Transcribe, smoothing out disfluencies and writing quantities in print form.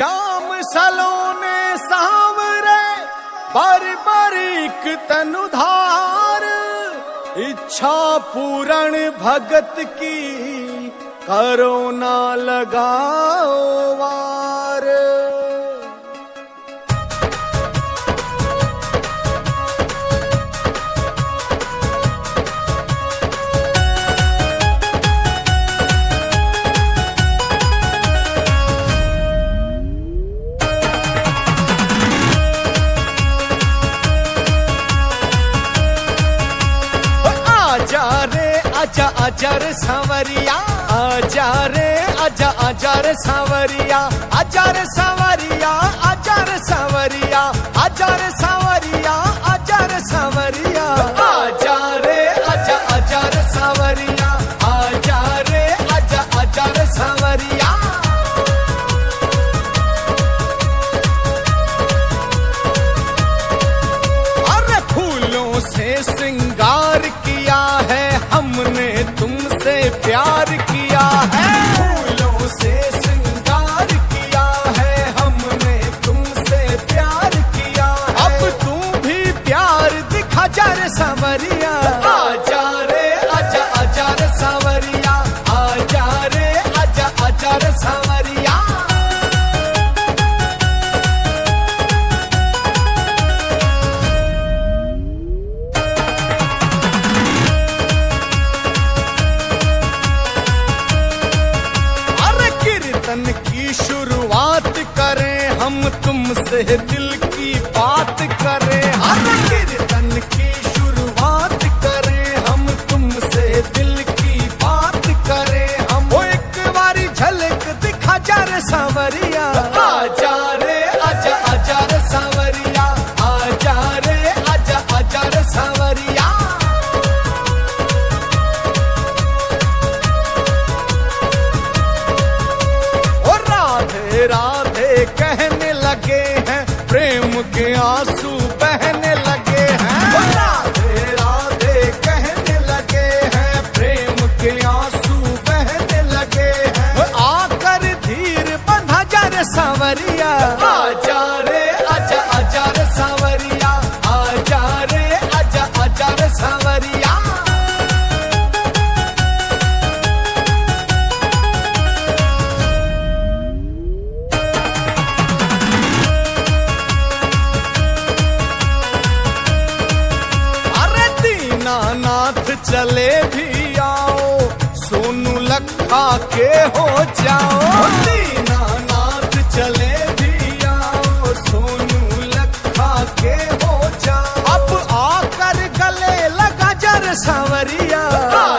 श्याम सलोने सांवरे बारीक तनुधार, इच्छा पूरण भगत की करो ना लगाओ वार। आजा आजा रे सांवरिया, आजा रे आजा आजा रे सांवरिया, आजा रे सांवरिया, आजा रे सांवरिया, आजा रे सांवरिया, आजा रे सांवरिया, आजा रे आजा आजा रे सांवरिया, आजा रे आजा आजा रे सांवरिया। अरे फूलों से श्रृंगार किया है हमने, तुमसे प्यार किया है। फूलों से श्रृंगार किया है हमने, तुमसे प्यार किया है। अब तू भी प्यार दिखा जा रे सांवरिया, आजा रे आजा आजा रे सांवरिया, आजा रे आजा आजा रे सांवरिया। की शुरुआत करें हम, तुमसे दिल की बात करें। अरे कीर्तन की शुरुआत करें हम, तुमसे दिल की बात करें हम। वो एक बारी झलक दिखा जा रे सांवरिया, आजा रे आजा आजा रे सांवरिया, आजा रे आजा आजा रे सांवरिया। राधे कहने लगे हैं, प्रेम के आंसू बहने लगे हैं। राधे राधे कहने लगे हैं, प्रेम के आंसू बहने लगे हैं। आकर धीर बंधा जा रे सांवरिया, आजा रे आजा आजा रे सांवरिया, आजा रे आजा आजा रे सांवरिया। नाथ चले भी आओ, सोनू लखा के हो जाओ। दीनानाथ चले भी आओ, सोनू लखा के हो जाओ। अब आकर गले लगा जा रे सांवरिया,